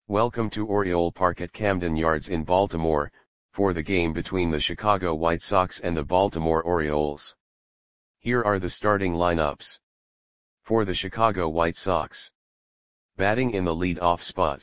Welcome to Oriole Park at Camden Yards in Baltimore, for the game between the Chicago White Sox and the Baltimore Orioles. Here are the starting lineups. For the Chicago White Sox. Batting in the lead-off spot.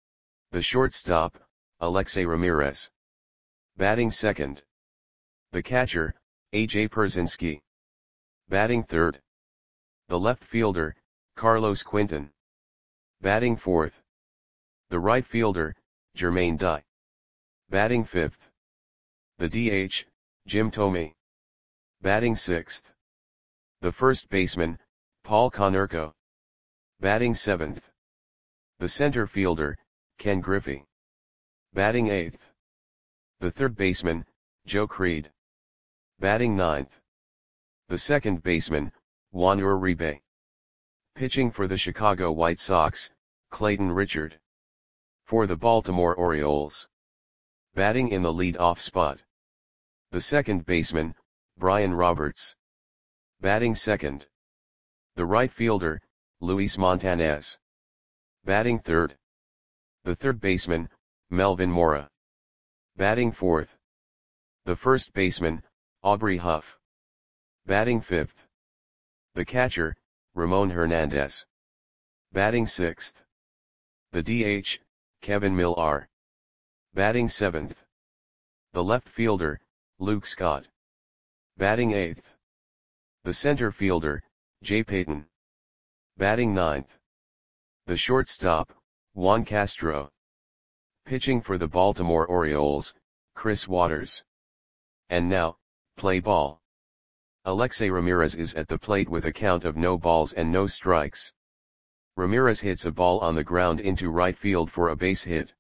The shortstop, Alexei Ramirez. Batting second. The catcher, A.J. Pierzynski. Batting third. The left fielder, Carlos Quentin. Batting fourth. The right fielder, Jermaine Dye. Batting fifth. The DH, Jim Thome. Batting sixth. The first baseman, Paul Konerko. Batting seventh. The center fielder, Ken Griffey. Batting eighth. The third baseman, Joe Creed. Batting ninth. The second baseman, Juan Uribe. Pitching for the Chicago White Sox, Clayton Richard. For the Baltimore Orioles. Batting in the lead-off spot. The second baseman, Brian Roberts. Batting second. The right fielder, Luis Montanez. Batting third. The third baseman, Melvin Mora. Batting fourth. The first baseman, Aubrey Huff. Batting fifth. The catcher, Ramon Hernandez. Batting sixth. The DH, Kevin Millar. Batting seventh. The left fielder, Luke Scott. Batting eighth. The center fielder, Jay Payton. Batting ninth. The shortstop, Juan Castro. Pitching for the Baltimore Orioles, Chris Waters. And now, play ball. Alexei Ramirez is at the plate with a count of no balls and no strikes. Ramirez hits a ball on the ground into right field for a base hit.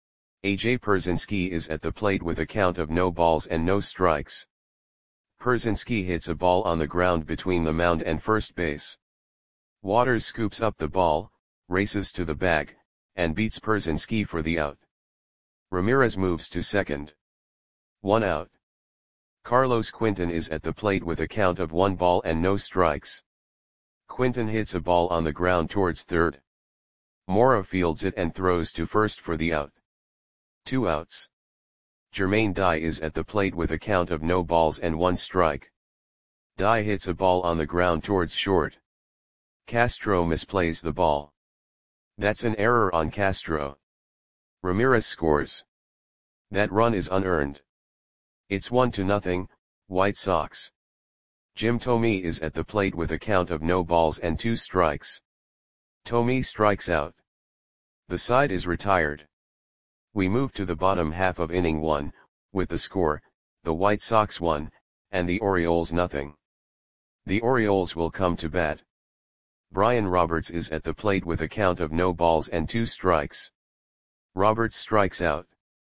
A.J. Pierzynski is at the plate with a count of no balls and no strikes. Pierzynski hits a ball on the ground between the mound and first base. Waters scoops up the ball, races to the bag, and beats Pierzynski for the out. Ramirez moves to second. 1 out. Carlos Quentin is at the plate with a count of 1 ball and no strikes. Quentin hits a ball on the ground towards third. Mora fields it and throws to first for the out. 2 outs. Jermaine Dye is at the plate with a count of no balls and 1 strike. Dye hits a ball on the ground towards short. Castro misplays the ball. That's an error on Castro. Ramirez scores. That run is unearned. It's 1-0, White Sox. Jim Thome is at the plate with a count of no balls and 2 strikes. Thome strikes out. The side is retired. We move to the bottom half of inning 1, with the score, the White Sox 1, and the Orioles 0. The Orioles will come to bat. Brian Roberts is at the plate with a count of no balls and 2 strikes. Roberts strikes out.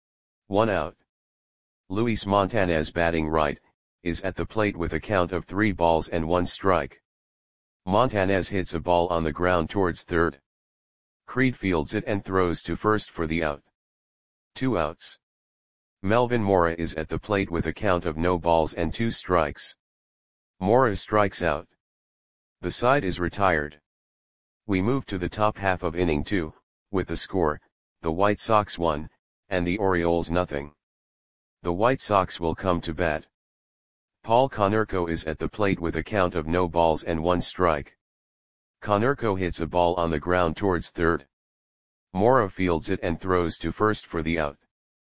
1 out. Luis Montanez, batting right, is at the plate with a count of 3 balls and 1 strike. Montanez hits a ball on the ground towards third. Creed fields it and throws to first for the out. 2 outs. Melvin Mora is at the plate with a count of no balls and 2 strikes. Mora strikes out. The side is retired. We move to the top half of inning 2, with the score, the White Sox 1, and the Orioles 0. The White Sox will come to bat. Paul Konerko is at the plate with a count of no balls and 1 strike. Konerko hits a ball on the ground towards third. Mora fields it and throws to first for the out.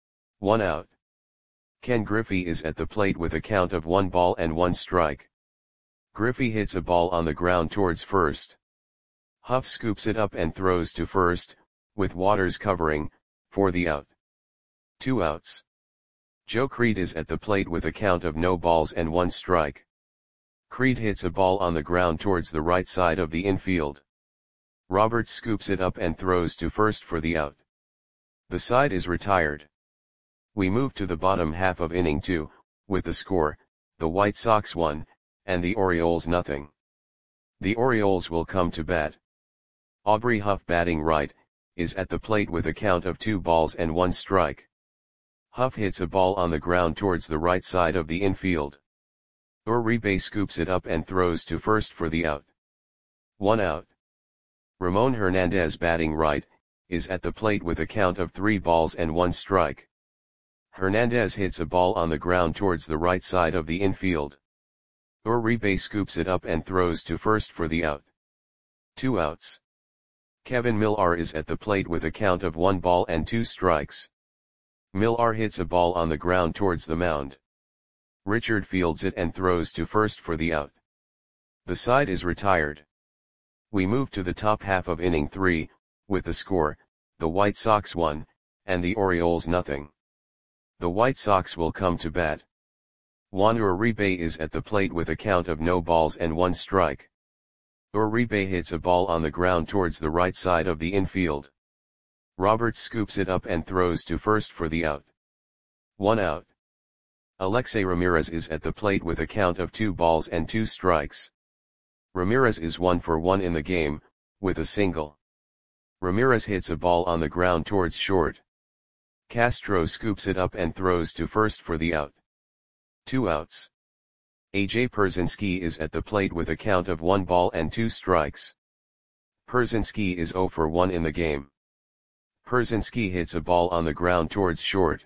1 out. Ken Griffey is at the plate with a count of 1 ball and 1 strike. Griffey hits a ball on the ground towards first. Huff scoops it up and throws to first, with Waters covering, for the out. 2 outs. Joe Creed is at the plate with a count of no balls and 1 strike. Creed hits a ball on the ground towards the right side of the infield. Roberts scoops it up and throws to first for the out. The side is retired. We move to the bottom half of inning 2, with the score, the White Sox 1, and the Orioles 0. The Orioles will come to bat. Aubrey Huff, batting right, is at the plate with a count of 2 balls and 1 strike. Huff hits a ball on the ground towards the right side of the infield. Uribe scoops it up and throws to first for the out. 1 out. Ramon Hernandez, batting right, is at the plate with a count of 3 balls and 1 strike. Hernandez hits a ball on the ground towards the right side of the infield. Uribe scoops it up and throws to first for the out. 2 outs. Kevin Millar is at the plate with a count of 1 ball and 2 strikes. Millar hits a ball on the ground towards the mound. Richard fields it and throws to first for the out. The side is retired. We move to the top half of inning 3, with the score, the White Sox 1, and the Orioles nothing. The White Sox will come to bat. Juan Uribe is at the plate with a count of no balls and 1 strike. Uribe hits a ball on the ground towards the right side of the infield. Roberts scoops it up and throws to first for the out. 1 out. Alexei Ramirez is at the plate with a count of 2 balls and 2 strikes. Ramirez is 1 for 1 in the game, with a single. Ramirez hits a ball on the ground towards short. Castro scoops it up and throws to first for the out. 2 outs. A.J. Pierzynski is at the plate with a count of 1 ball and 2 strikes. Pierzynski is 0 for 1 in the game. Pierzynski hits a ball on the ground towards short.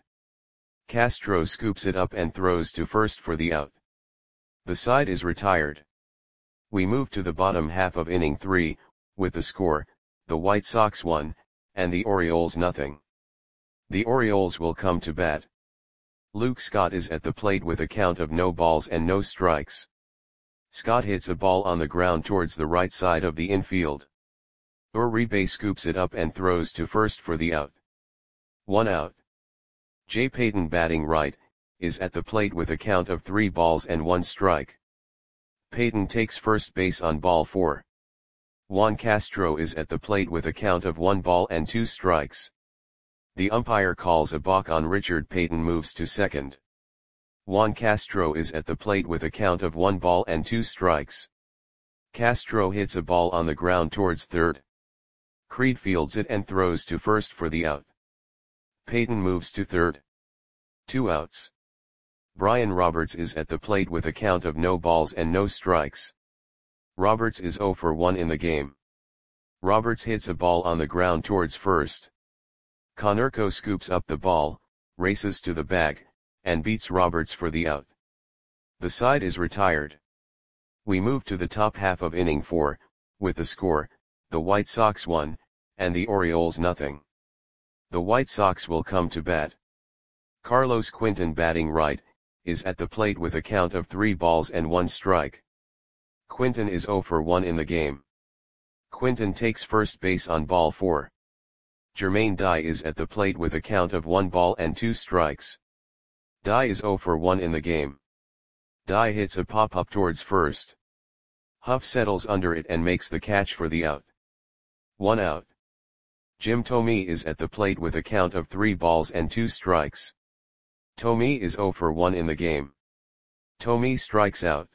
Castro scoops it up and throws to first for the out. The side is retired. We move to the bottom half of inning 3, with the score, the White Sox 1, and the Orioles nothing. The Orioles will come to bat. Luke Scott is at the plate with a count of no balls and no strikes. Scott hits a ball on the ground towards the right side of the infield. Uribe scoops it up and throws to first for the out. 1 out. Jay Payton batting right, is at the plate with a count of 3 balls and 1 strike. Payton takes first base on ball 4. Juan Castro is at the plate with a count of 1 ball and 2 strikes. The umpire calls a balk on Richard. Payton moves to second. Juan Castro is at the plate with a count of 1 ball and 2 strikes. Castro hits a ball on the ground towards third. Creed fields it and throws to first for the out. Payton moves to third. 2 outs. Brian Roberts is at the plate with a count of no balls and no strikes. Roberts is 0 for 1 in the game. Roberts hits a ball on the ground towards first. Konerko scoops up the ball, races to the bag, and beats Roberts for the out. The side is retired. We move to the top half of inning 4, with the score, the White Sox 1, and the Orioles nothing. The White Sox will come to bat. Carlos Quinton batting right, is at the plate with a count of 3 balls and 1 strike. Quinton is 0 for 1 in the game. Quinton takes first base on ball 4. Jermaine Dye is at the plate with a count of 1 ball and 2 strikes. Dye is 0 for 1 in the game. Dye hits a pop-up towards first. Huff settles under it and makes the catch for the out. 1 out. Jim Thome is at the plate with a count of 3 balls and 2 strikes. Thome is 0 for 1 in the game. Thome strikes out.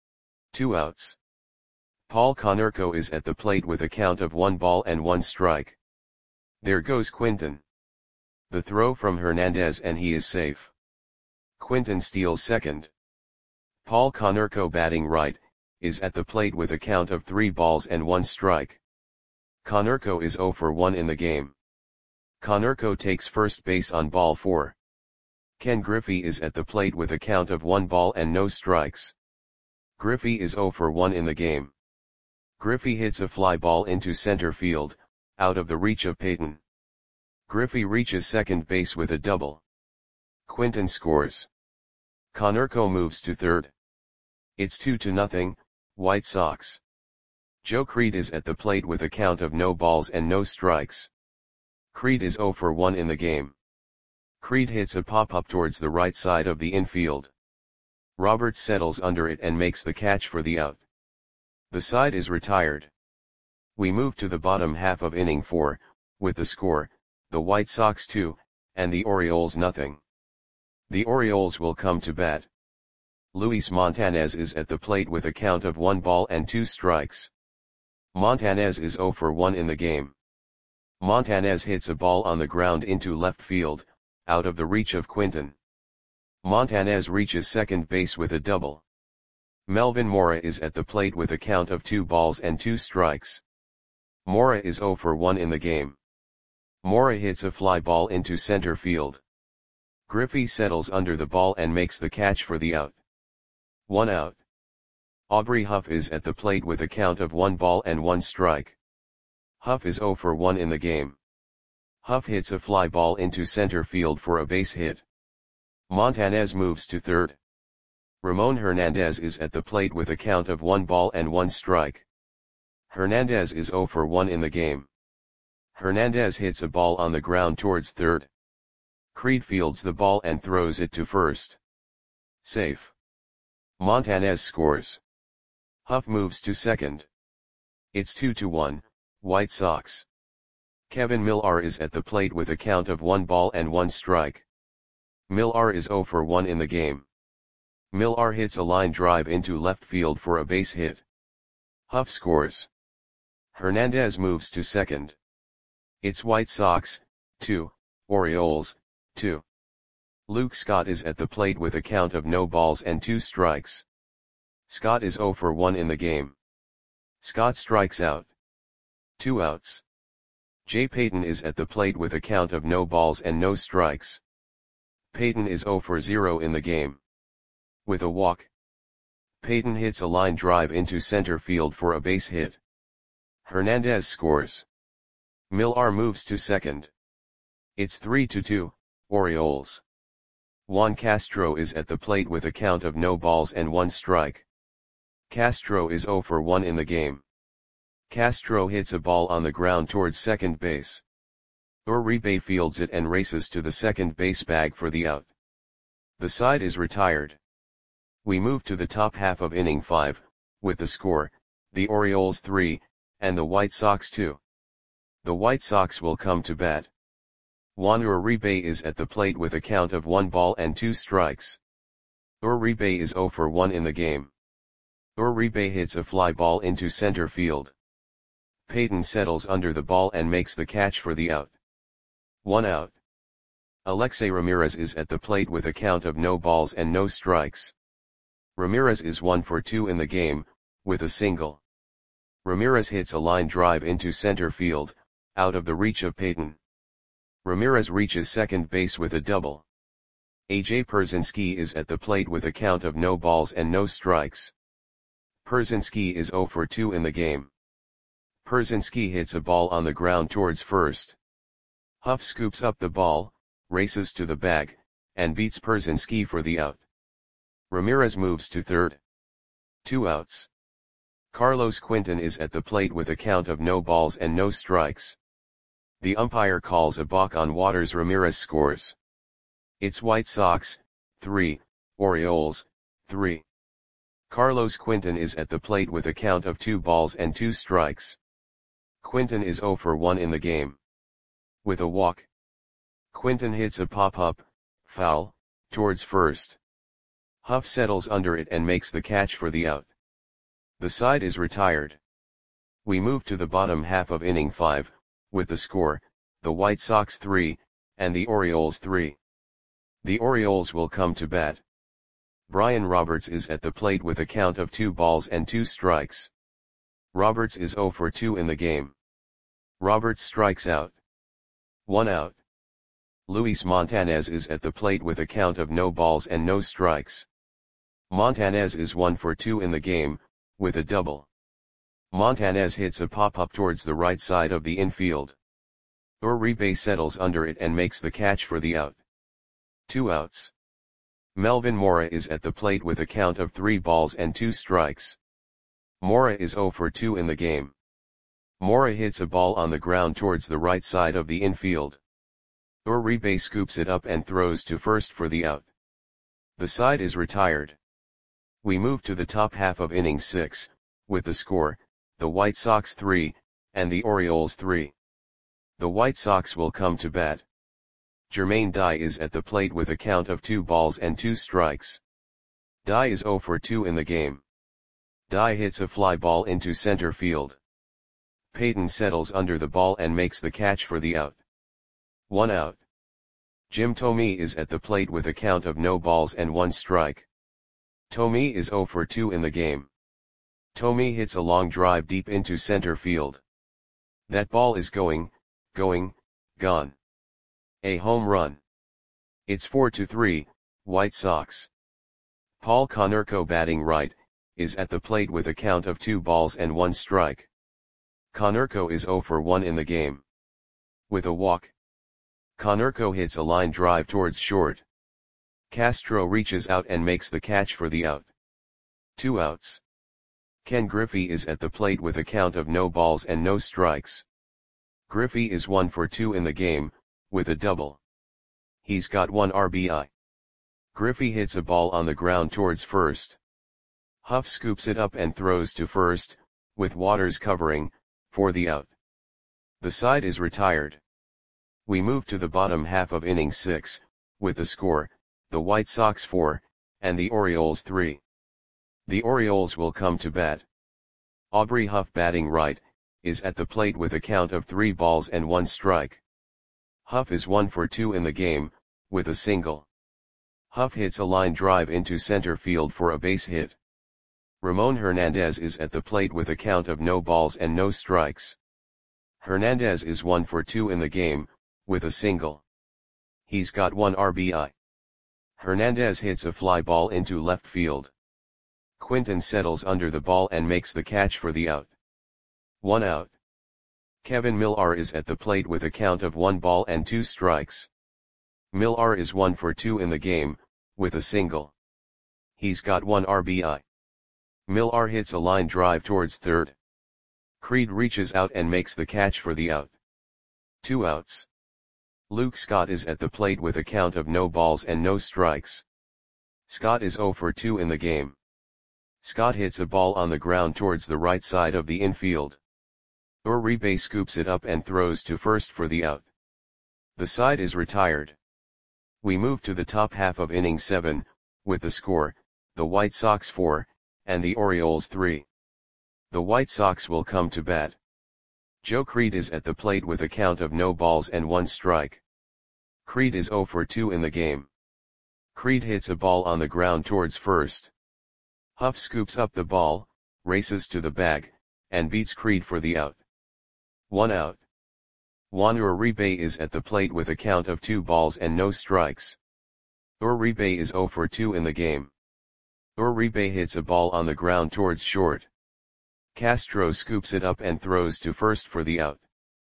2 outs. Paul Konerko is at the plate with a count of 1 ball and 1 strike. There goes Quinton. The throw from Hernandez and he is safe. Quinton steals second. Paul Konerko batting right, is at the plate with a count of 3 balls and 1 strike. Konerko is 0 for 1 in the game. Konerko takes first base on ball 4. Ken Griffey is at the plate with a count of 1 ball and no strikes. Griffey is 0 for 1 in the game. Griffey hits a fly ball into center field, out of the reach of Payton. Griffey reaches second base with a double. Quinton scores. Konerko moves to third. It's 2-0, White Sox. Joe Creed is at the plate with a count of no balls and no strikes. Creed is 0 for 1 in the game. Creed hits a pop-up towards the right side of the infield. Roberts settles under it and makes the catch for the out. The side is retired. We move to the bottom half of inning 4, with the score, the White Sox 2, and the Orioles nothing. The Orioles will come to bat. Luis Montanez is at the plate with a count of 1 ball and 2 strikes. Montanez is 0 for 1 in the game. Montanez hits a ball on the ground into left field, out of the reach of Quinton. Montanez reaches second base with a double. Melvin Mora is at the plate with a count of 2 balls and 2 strikes. Mora is 0 for 1 in the game. Mora hits a fly ball into center field. Griffey settles under the ball and makes the catch for the out. 1 out. Aubrey Huff is at the plate with a count of 1 ball and 1 strike. Huff is 0 for 1 in the game. Huff hits a fly ball into center field for a base hit. Montanez moves to third. Ramon Hernandez is at the plate with a count of 1 ball and 1 strike. Hernandez is 0 for 1 in the game. Hernandez hits a ball on the ground towards third. Creed fields the ball and throws it to first. Safe. Montanez scores. Huff moves to second. It's 2-1, White Sox. Kevin Millar is at the plate with a count of 1 ball and 1 strike. Millar is 0 for 1 in the game. Millar hits a line drive into left field for a base hit. Huff scores. Hernandez moves to second. It's White Sox, 2, Orioles, 2. Luke Scott is at the plate with a count of no balls and 2 strikes. Scott is 0 for 1 in the game. Scott strikes out. 2 outs. Jay Payton is at the plate with a count of no balls and no strikes. Payton is 0 for 0 in the game. With a walk. Payton hits a line drive into center field for a base hit. Hernandez scores. Millar moves to second. It's 3-2, Orioles. Juan Castro is at the plate with a count of no balls and 1 strike. Castro is 0 for 1 in the game. Castro hits a ball on the ground towards second base. Uribe fields it and races to the second base bag for the out. The side is retired. We move to the top half of inning 5, with the score, the Orioles 3, and the White Sox 2. The White Sox will come to bat. Juan Uribe is at the plate with a count of 1 ball and 2 strikes. Uribe is 0 for 1 in the game. Uribe hits a fly ball into center field. Payton settles under the ball and makes the catch for the out. 1 out. Alexei Ramirez is at the plate with a count of no balls and no strikes. Ramirez is 1 for 2 in the game, with a single. Ramirez hits a line drive into center field, out of the reach of Payton. Ramirez reaches second base with a double. A.J. Pierzynski is at the plate with a count of no balls and no strikes. Pierzynski is 0 for 2 in the game. Pierzynski hits a ball on the ground towards first. Huff scoops up the ball, races to the bag, and beats Pierzynski for the out. Ramirez moves to third. 2 outs. Carlos Quinton is at the plate with a count of no balls and no strikes. The umpire calls a balk on Waters. Ramirez scores. It's White Sox, 3, Orioles, 3. Carlos Quinton is at the plate with a count of 2 balls and 2 strikes. Quinton is 0 for 1 in the game. With a walk. Quinton hits a pop-up, foul, towards first. Huff settles under it and makes the catch for the out. The side is retired. We move to the bottom half of inning 5, with the score, the White Sox 3, and the Orioles 3. The Orioles will come to bat. Brian Roberts is at the plate with a count of 2 balls and 2 strikes. Roberts is 0 for 2 in the game. Roberts strikes out. 1 out. Luis Montanez is at the plate with a count of no balls and no strikes. Montanez is 1 for 2 in the game, with a double. Montanez hits a pop-up towards the right side of the infield. Uribe settles under it and makes the catch for the out. 2 outs. Melvin Mora is at the plate with a count of 3 balls and 2 strikes. Mora is 0 for 2 in the game. Mora hits a ball on the ground towards the right side of the infield. Uribe scoops it up and throws to first for the out. The side is retired. We move to the top half of inning 6, with the score, the White Sox 3, and the Orioles 3. The White Sox will come to bat. Jermaine Dye is at the plate with a count of 2 balls and 2 strikes. Dye is 0 for 2 in the game. Dye hits a fly ball into center field. Payton settles under the ball and makes the catch for the out. 1 out. Jim Thome is at the plate with a count of no balls and 1 strike. Thome is 0 for 2 in the game. Thome hits a long drive deep into center field. That ball is going, gone. A home run. It's 4-3, White Sox. Paul Konerko batting right, is at the plate with a count of 2 balls and 1 strike. Konerko is 0 for 1 in the game. With a walk. Konerko hits a line drive towards short. Castro reaches out and makes the catch for the out. 2 outs. Ken Griffey is at the plate with a count of no balls and no strikes. Griffey is 1 for 2 in the game, with a double. He's got 1 RBI. Griffey hits a ball on the ground towards first. Huff scoops it up and throws to first, with Waters covering, for the out. The side is retired. We move to the bottom half of inning 6, with the score, the White Sox 4, and the Orioles 3. The Orioles will come to bat. Aubrey Huff batting right, is at the plate with a count of 3 balls and 1 strike. Huff is 1 for 2 in the game, with a single. Huff hits a line drive into center field for a base hit. Ramon Hernandez is at the plate with a count of no balls and no strikes. Hernandez is 1 for 2 in the game, with a single. He's got 1 RBI. Hernandez hits a fly ball into left field. Quinton settles under the ball and makes the catch for the out. 1 out. Kevin Millar is at the plate with a count of 1 ball and 2 strikes. Millar is 1 for 2 in the game, with a single. He's got 1 RBI. Millar hits a line drive towards third. Creed reaches out and makes the catch for the out. 2 outs. Luke Scott is at the plate with a count of no balls and no strikes. Scott is 0 for 2 in the game. Scott hits a ball on the ground towards the right side of the infield. Uribe scoops it up and throws to first for the out. The side is retired. We move to the top half of inning 7, with the score, the White Sox 4, and the Orioles 3. The White Sox will come to bat. Joe Creed is at the plate with a count of no balls and 1 strike. Creed is 0 for 2 in the game. Creed hits a ball on the ground towards first. Huff scoops up the ball, races to the bag, and beats Creed for the out. 1 out. Juan Uribe is at the plate with a count of 2 balls and no strikes. Uribe is 0 for 2 in the game. Uribe hits a ball on the ground towards short. Castro scoops it up and throws to first for the out.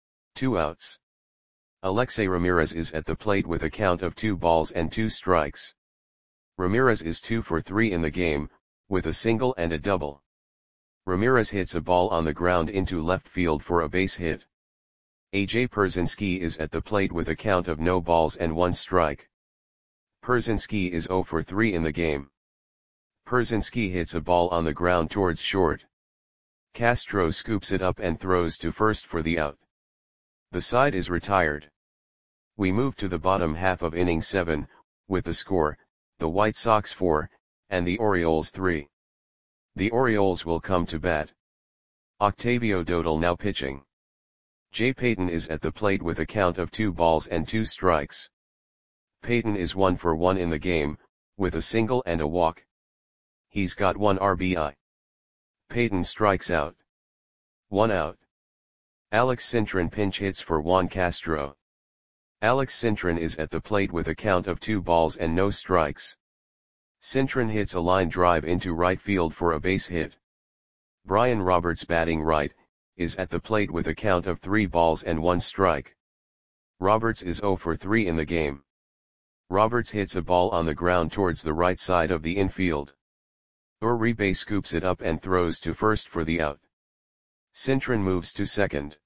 2 outs. Alexei Ramirez is at the plate with a count of 2 balls and 2 strikes. Ramirez is 2 for 3 in the game, with a single and a double. Ramirez hits a ball on the ground into left field for a base hit. A.J. Pierzynski is at the plate with a count of no balls and 1 strike. Pierzynski is 0 for 3 in the game. Pierzynski hits a ball on the ground towards short. Castro scoops it up and throws to first for the out. The side is retired. We move to the bottom half of inning 7, with the score, the White Sox 4, and the Orioles 3. The Orioles will come to bat. Octavio Dotel now pitching. Jay Payton is at the plate with a count of 2 balls and 2 strikes. Payton is 1 for 1 in the game, with a single and a walk. He's got 1 RBI. Payton strikes out. 1 out. Alex Cintron pinch hits for Juan Castro. Alex Cintron is at the plate with a count of 2 balls and no strikes. Cintron hits a line drive into right field for a base hit. Brian Roberts batting right, is at the plate with a count of 3 balls and 1 strike. Roberts is 0 for 3 in the game. Roberts hits a ball on the ground towards the right side of the infield. Uribe scoops it up and throws to first for the out. Cintron moves to second.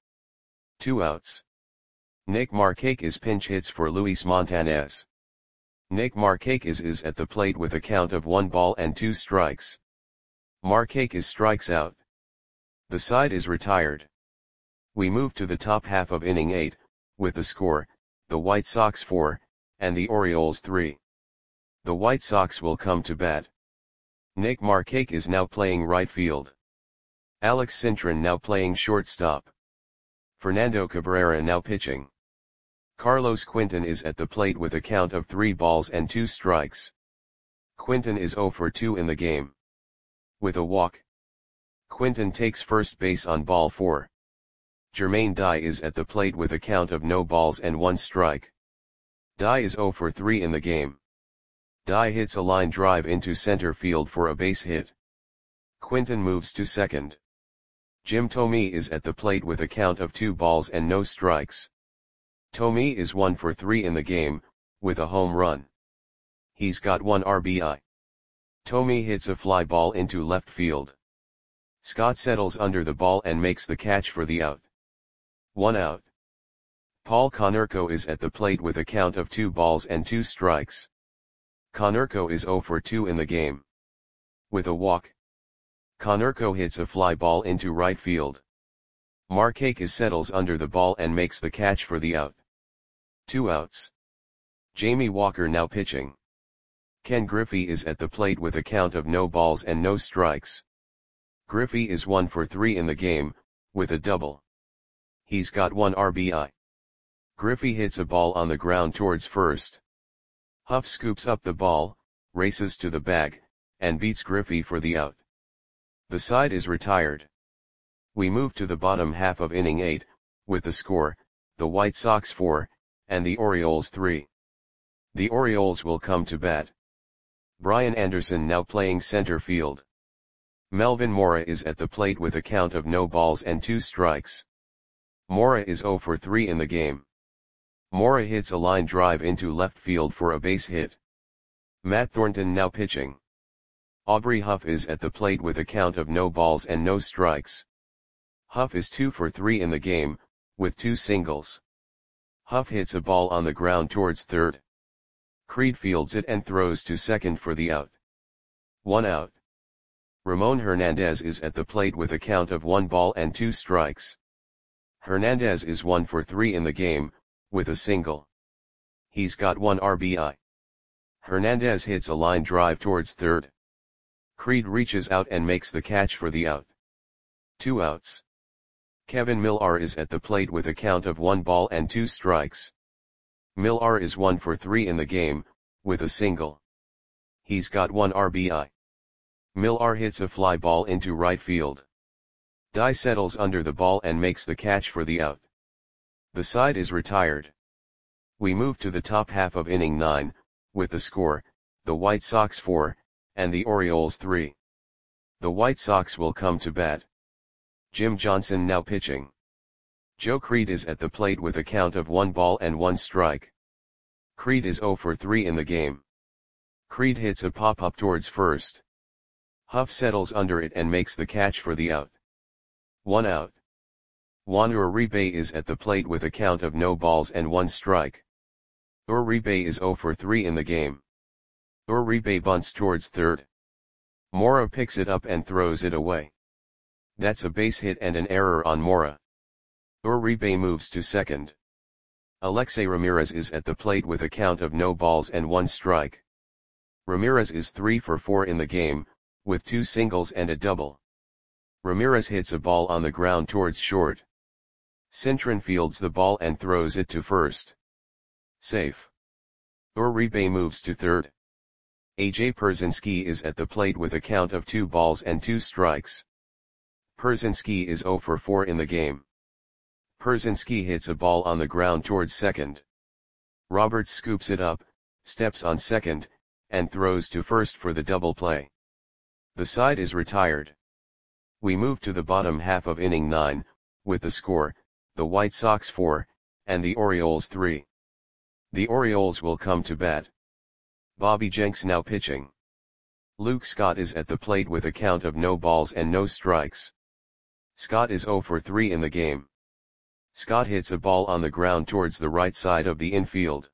2 outs. Nick Markakis pinch hits for Luis Montanez. Nick Markakis is at the plate with a count of 1 ball and 2 strikes. Markakis strikes out. The side is retired. We move to the top half of inning 8, with the score, the White Sox 4, and the Orioles 3. The White Sox will come to bat. Nick Markakis is now playing right field. Alex Cintron now playing shortstop. Fernando Cabrera now pitching. Carlos Quinton is at the plate with a count of 3 balls and 2 strikes. Quinton is 0 for 2 in the game. With a walk. Quinton takes first base on ball 4. Jermaine Dye is at the plate with a count of no balls and 1 strike. Dye is 0 for 3 in the game. Dye hits a line drive into center field for a base hit. Quinton moves to second. Jim Thome is at the plate with a count of 2 balls and no strikes. Thome is 1 for 3 in the game, with a home run. He's got 1 RBI. Thome hits a fly ball into left field. Scott settles under the ball and makes the catch for the out. 1 out. Paul Konerko is at the plate with a count of 2 balls and 2 strikes. Konerko is 0 for 2 in the game. With a walk, Konerko hits a fly ball into right field. Markakis settles under the ball and makes the catch for the out. 2 outs. Jamie Walker now pitching. Ken Griffey is at the plate with a count of no balls and no strikes. Griffey is 1 for 3 in the game, with a double. He's got 1 RBI. Griffey hits a ball on the ground towards first. Huff scoops up the ball, races to the bag, and beats Griffey for the out. The side is retired. We move to the bottom half of inning 8, with the score, the White Sox 4, and the Orioles 3. The Orioles will come to bat. Brian Anderson now playing center field. Melvin Mora is at the plate with a count of no balls and 2 strikes. Mora is 0 for 3 in the game. Mora hits a line drive into left field for a base hit. Matt Thornton now pitching. Aubrey Huff is at the plate with a count of no balls and no strikes. Huff is 2 for 3 in the game, with 2 singles. Huff hits a ball on the ground towards third. Creed fields it and throws to second for the out. 1 out. Ramon Hernandez is at the plate with a count of 1 ball and 2 strikes. Hernandez is 1 for 3 in the game, with a single. He's got 1 RBI. Hernandez hits a line drive towards third. Creed reaches out and makes the catch for the out. 2 outs. Kevin Millar is at the plate with a count of 1 ball and 2 strikes. Millar is 1 for 3 in the game, with a single. He's got 1 RBI. Millar hits a fly ball into right field. Dye settles under the ball and makes the catch for the out. The side is retired. We move to the top half of inning 9, with the score, the White Sox 4, and the Orioles 3. The White Sox will come to bat. Jim Johnson now pitching. Joe Creed is at the plate with a count of 1 ball and 1 strike. Creed is 0 for 3 in the game. Creed hits a pop-up towards first. Huff settles under it and makes the catch for the out. 1 out. Juan Uribe is at the plate with a count of no balls and 1 strike. Uribe is 0 for 3 in the game. Uribe bunts towards third. Mora picks it up and throws it away. That's a base hit and an error on Mora. Uribe moves to second. Alexei Ramirez is at the plate with a count of no balls and 1 strike. Ramirez is 3 for 4 in the game, with 2 singles and a double. Ramirez hits a ball on the ground towards short. Cintron fields the ball and throws it to first. Safe. Uribe moves to third. AJ Pierzynski is at the plate with a count of 2 balls and 2 strikes. Pierzynski is 0 for 4 in the game. Pierzynski hits a ball on the ground towards second. Roberts scoops it up, steps on second, and throws to first for the double play. The side is retired. We move to the bottom half of inning 9, with the score, the White Sox 4, and the Orioles 3. The Orioles will come to bat. Bobby Jenks now pitching. Luke Scott is at the plate with a count of no balls and no strikes. Scott is 0 for 3 in the game. Scott hits a ball on the ground towards the right side of the infield.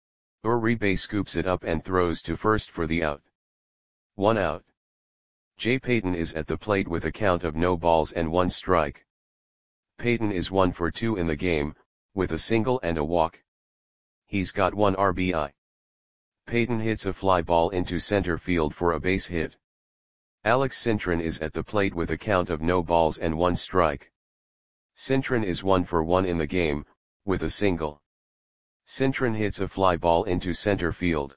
Uribe scoops it up and throws to first for the out. 1 out. Jay Payton is at the plate with a count of no balls and 1 strike. Payton is 1 for 2 in the game, with a single and a walk. He's got 1 RBI. Payton hits a fly ball into center field for a base hit. Alex Cintron is at the plate with a count of no balls and 1 strike. Cintron is 1 for 1 in the game, with a single. Cintron hits a fly ball into center field.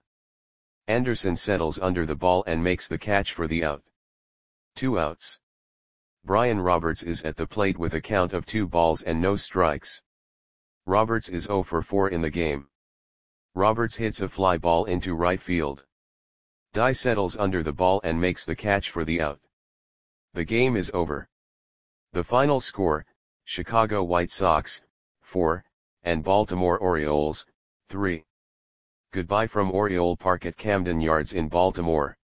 Anderson settles under the ball and makes the catch for the out. 2 outs. Brian Roberts is at the plate with a count of 2 balls and no strikes. Roberts is 0 for 4 in the game. Roberts hits a fly ball into right field. Dye settles under the ball and makes the catch for the out. The game is over. The final score, Chicago White Sox, 4, and Baltimore Orioles, 3. Goodbye from Oriole Park at Camden Yards in Baltimore.